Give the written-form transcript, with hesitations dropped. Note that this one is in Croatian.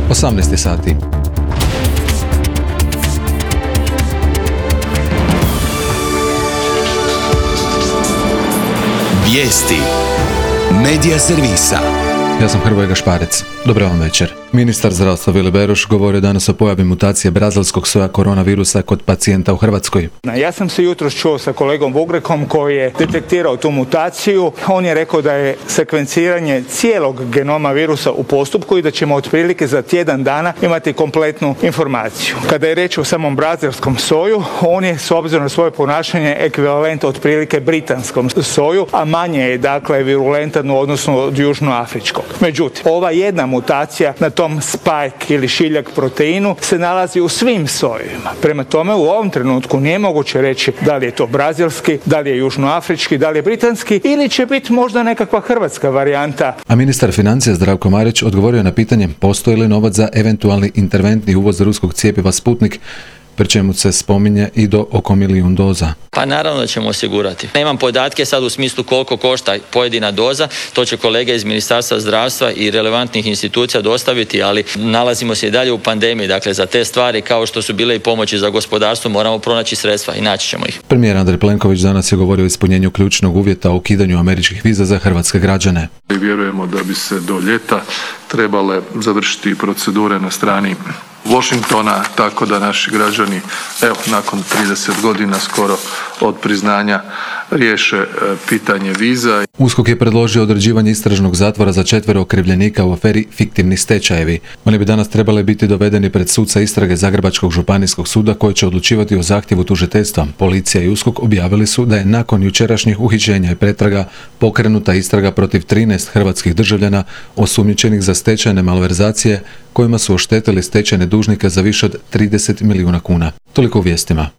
18 sati. Vijesti Medija servisa. Ja sam Hrvoje Gašparec. Dobar vam večer. Ministar zdravstva Vili Beroš govorio danas o pojavi mutacije brazilskog soja koronavirusa kod pacijenta u Hrvatskoj. Ja sam se jutros čuo sa kolegom Vugrekom koji je detektirao tu mutaciju. On je rekao da je sekvenciranje cijelog genoma virusa u postupku i da ćemo otprilike za tjedan dana imati kompletnu informaciju. Kada je reč o samom brazilskom soju, on je s obzirom na svoje ponašanje ekvivalent otprilike britanskom soju, a manje je dakle virulentan u odnosu od južnoafričkog. Međutim, ova jedna mutacija na tom spike ili šiljak proteinu se nalazi u svim sojevima. Prema tome, u ovom trenutku nije moguće reći da li je to brazilski, da li je južnoafrički, da li je britanski ili će biti možda nekakva hrvatska varijanta. A ministar financija Zdravko Marić odgovorio na pitanje postoji li novac za eventualni interventni uvoz ruskog cjepiva Sputnik, pri čemu se spominje i do oko 1 milijun doza. Pa naravno da ćemo osigurati. Nemam podatke sad u smislu koliko košta pojedina doza, to će kolege iz Ministarstva zdravstva i relevantnih institucija dostaviti, ali nalazimo se i dalje u pandemiji, dakle za te stvari kao što su bile i pomoći za gospodarstvo moramo pronaći sredstva i naći ćemo ih. Premijer Andrej Plenković danas je govorio o ispunjenju ključnog uvjeta o ukidanju američkih viza za hrvatske građane. Vjerujemo da bi se do ljeta trebale završiti procedure na strani Washingtona, tako da naši građani, nakon 30 godina skoro od priznanja riješe pitanje viza. USKOK je predložio određivanje istražnog zatvora za 4 okrivljenika u aferi fiktivni stečajevi. Oni bi danas trebali biti dovedeni pred suca istrage Zagrebačkog županijskog suda koji će odlučivati o zahtjevu tužiteljstva. Policija i USKOK objavili su da je nakon jučerašnjih uhićenja i pretraga pokrenuta istraga protiv 13 hrvatskih državljana osumnjičenih za stečajne malverzacije kojima su oštetili stečajne dužnike za više od 30 milijuna kuna. Toliko u vijestima.